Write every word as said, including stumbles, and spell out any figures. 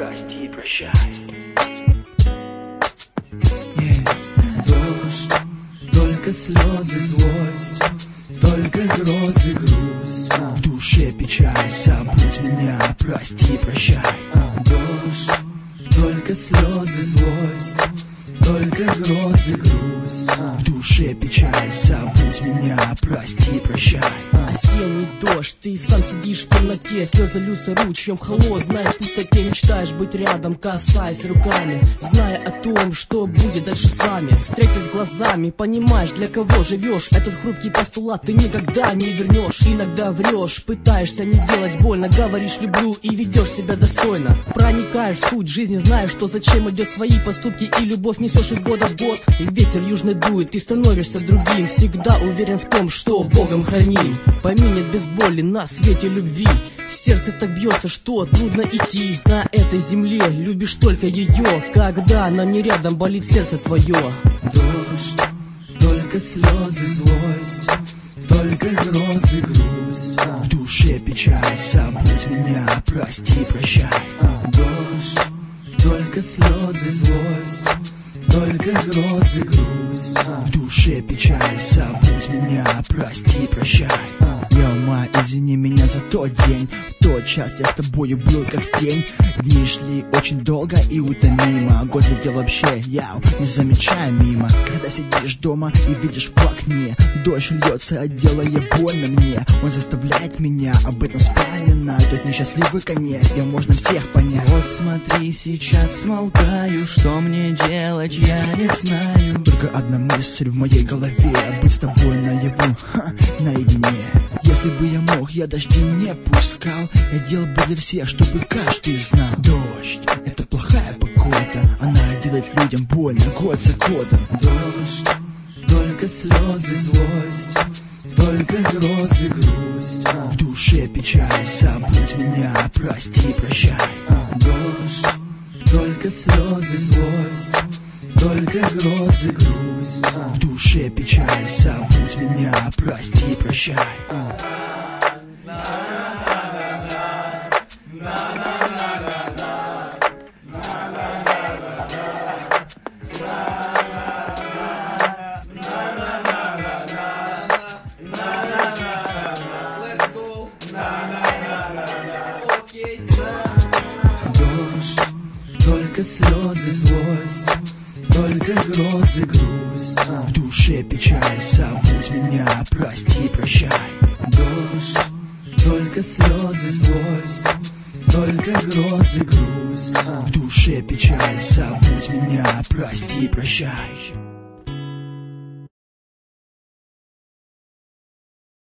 прости, прощай. Дождь, только слезы, злость, только грозы, грусть. В душе печаль, забудь меня, прости, прощай. Дождь, только слезы, злость, только грозы, грусть. В душе печаль, забудь меня, прости, прощай. Осенний дождь, ты сам сидишь в темноте, слезы льются ручьем, холодной пустоте. Мечтаешь быть рядом, касаясь руками, зная о том, что будет дальше с вами. Встретясь глазами, понимаешь, для кого живешь. Этот хрупкий постулат ты никогда не вернешь. Иногда врешь, пытаешься не делать больно, говоришь люблю и ведешь себя достойно. Проникаешь в суть жизни, знаешь, что зачем идет свои поступки, и любовь несешь из года в год. И ветер южный дует, ты становишься другим, всегда уверен в том, что Богом храним. Поменят без боли на свете любви. Сердце так бьется, что трудно идти. На этой земле любишь только ее, когда она не рядом, болит сердце твое. Дождь, только слезы, злость, только грозы, грусть. В душе печаль, забудь меня, прости, прощай. Дождь, только слезы, злость, только грозы, грусть. В душе печаль, забудь меня, прости, прощай. Я ума, извини меня за тот день, в тот час я с тобою был как тень. Дни шли очень долго и утомимо, год летел вообще, я не замечая мимо. Когда сидишь дома и видишь в окне, дождь льется, делая больно мне. Он заставляет меня об этом вспоминать, тот несчастливый конец, где можно всех понять. Вот смотри, сейчас смолкаю, что мне делать, я не знаю. Только одна мысль в моей голове, быть с тобой наяву, ха, наедине. Если бы я мог, я дожди не пускал, я делал бы для всех, чтобы каждый знал. Дождь, это плохая погода, она делает людям больно год за годом. Дождь, только слезы, злость, только грозы, грусть. В душе печаль, забудь меня, прости, прощай. Дождь, только слезы, злость, только грозы, грусть. В душе печаль, забудь меня, прости, прощай. Дождь, только слезы, злость, только грозы, грусть. В душе печаль, забудь меня, прости, прощай. Дождь, только слезы, злость, только грозы, грусть. В душе печаль, забудь меня, прости, прощай.